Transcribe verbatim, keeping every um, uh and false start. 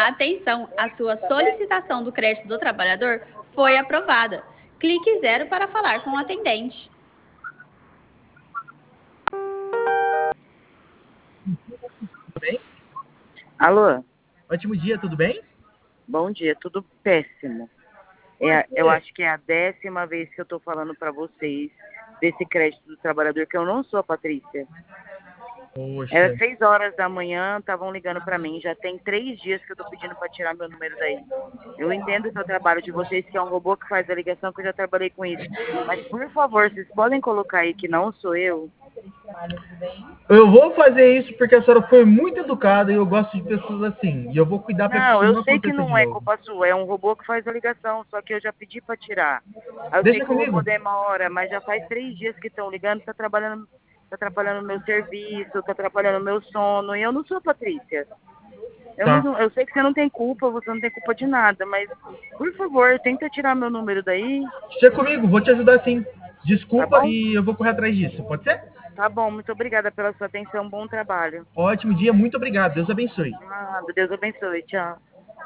Atenção, a sua solicitação do crédito do trabalhador foi aprovada. Clique zero para falar com o atendente. Tudo bem? Alô? Ótimo dia, tudo bem? Bom dia, tudo péssimo. É, eu acho que é a décima vez que eu tô falando para vocês desse crédito do trabalhador, que eu não sou a Patrícia. Poxa. Era seis horas da manhã, estavam ligando para mim. Já tem três dias que eu tô pedindo para tirar meu número daí. Eu entendo o trabalho de vocês, que é um robô que faz a ligação, que eu já trabalhei com isso. Mas, por favor, vocês podem colocar aí que não sou eu? Eu vou fazer isso porque a senhora foi muito educada e eu gosto de pessoas assim. E eu vou cuidar para que Não, isso eu não sei que aconteça de não é novo. culpa sua, é um robô que faz a ligação, só que eu já pedi para tirar. Aí eu sei Deixa que o robô comigo. demora, mas já faz três dias que estão ligando, tá trabalhando, tá atrapalhando o meu serviço, tá atrapalhando o meu sono, e eu não sou a Patrícia. Eu, Tá. não, eu sei que você não tem culpa, você não tem culpa de nada, mas, por favor, tenta tirar meu número daí. Deixa comigo, vou te ajudar sim. Tá Desculpa bom? e eu vou correr atrás disso, pode ser? Tá bom, muito obrigada pela sua atenção, bom trabalho. Ótimo dia, muito obrigado. Deus abençoe. Ah, Deus abençoe, tchau.